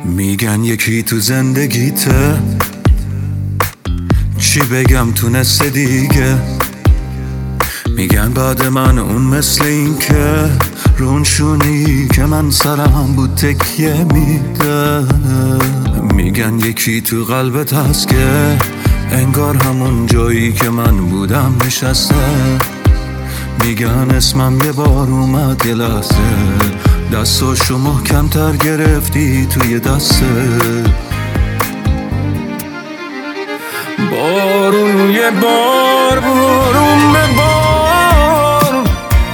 میگن یکی تو زندگیته، چی بگم تونسته دیگه. میگن بعد من اون مثل این که رون شونی که من سرم بود تکیه میده. میگن یکی تو قلبت هست که انگار همون جایی که من بودم نشسته. میگن اسمم یه بار اومد یه لحظه، دستاشو محکم‌تر گرفتی توی دسته. بارون یه بار بارون به بار،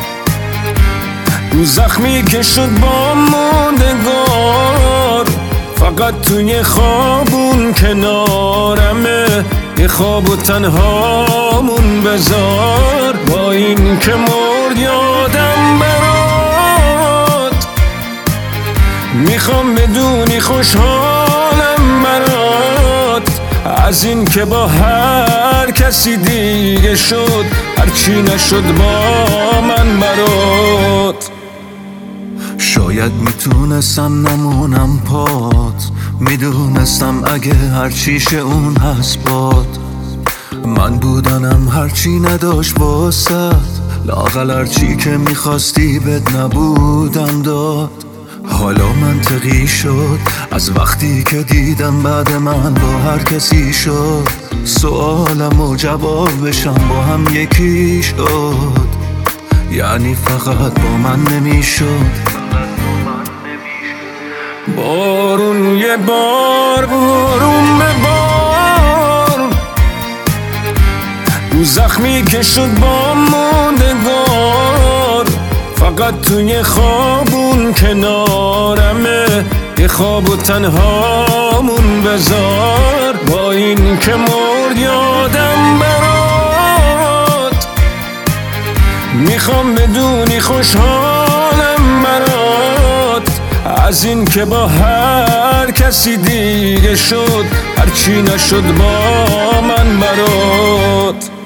رو زخمی که شد با موندگار. فقط توی خوابون کنارمه، یه خواب و تنهامون بذار. با این که مرد یادم برات، میخوام بدونی خوشحالم برات. از این که با هر کسی دیگه شد، هرچی نشد با من برات. شاید میتونستم نمونم پات، میدونستم اگه هرچیش اون هست باد. من بودنم هرچی نداشت واسد، لااقل هرچی که میخواستی بد نبودم داد. حالا منطقی شد از وقتی که دیدم بعد من با هر کسی شد. سوالم و جوابشم با هم یکی شد، یعنی فقط با من نمیشد. بارون یه بار بارون به بار، رو زخمی که شد با موندگار. فقط توی خوابون کنارمه، یه خواب و تنهامون بذار. با این که مرد یادم برات، میخوام بدونی خوشحالم برات. از این که با هر کسی دیگه شد، هرچی نشد با من برات.